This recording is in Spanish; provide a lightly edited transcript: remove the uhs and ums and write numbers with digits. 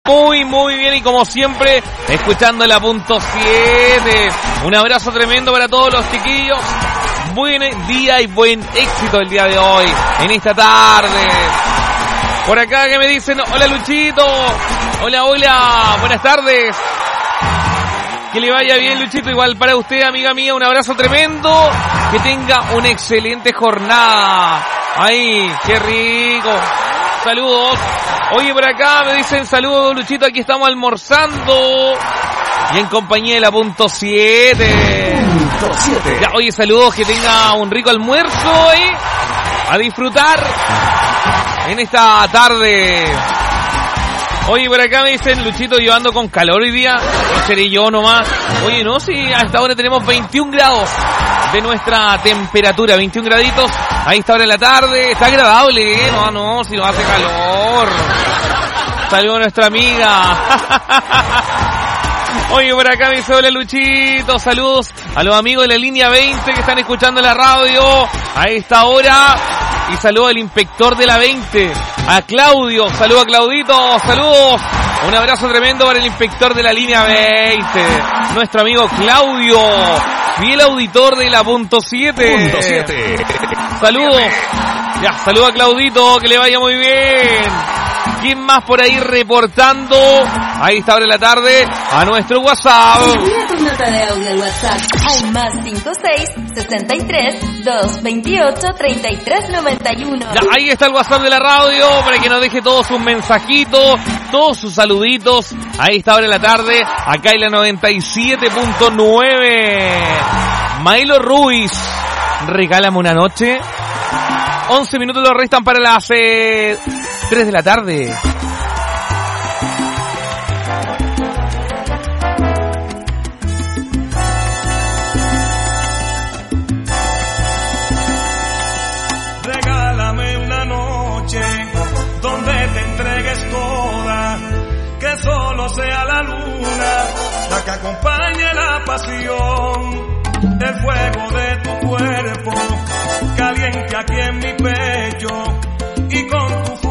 muy bien y como siempre, escuchando la punto 7. Un abrazo tremendo para todos los chiquillos. Buen día y buen éxito el día de hoy, en esta tarde. Por acá que me dicen, hola Luchito, hola, buenas tardes. Que le vaya bien, Luchito, igual para usted, amiga mía, un abrazo tremendo. Que tenga una excelente jornada. Ay, qué rico. Saludos. Oye, por acá me dicen, saludos Luchito, aquí estamos almorzando. Y en compañía de la punto 7. Ya, oye, saludos, que tenga un rico almuerzo y a disfrutar en esta tarde. Oye, por acá me dicen, Luchito, yo ando con calor hoy día. No seré yo nomás. Oye, no, sí, hasta ahora tenemos 21 grados de nuestra temperatura, 21 graditos a esta hora de la tarde. Está agradable, ¿eh? No, si no hace calor. Saludos a nuestra amiga. Oye, por acá me dice, hola Luchito, saludos a los amigos de la línea 20 que están escuchando la radio a esta hora. Y saludos al inspector de la 20, a Claudio, saludos a Claudito, saludos. Un abrazo tremendo para el inspector de la línea 20, nuestro amigo Claudio, fiel auditor de la punto 7. Saludos. Ya, saludos a Claudito, que le vaya muy bien. ¿Quién más por ahí reportando a esta hora de la tarde a nuestro WhatsApp? Envía tu nota de audio al WhatsApp al más 56-63-228-3391. Ya, ahí está el WhatsApp de la radio para que nos deje todos sus mensajitos, todos sus saluditos a esta hora de la tarde, acá en la 97.9. Mailo Ruiz, regálame una noche. 11 minutos lo restan para las 3 de la tarde. Regálame una noche donde te entregues toda, que solo sea la luna la que acompañe la pasión, el fuego de tu cuerpo caliente aquí en mi pecho y con tu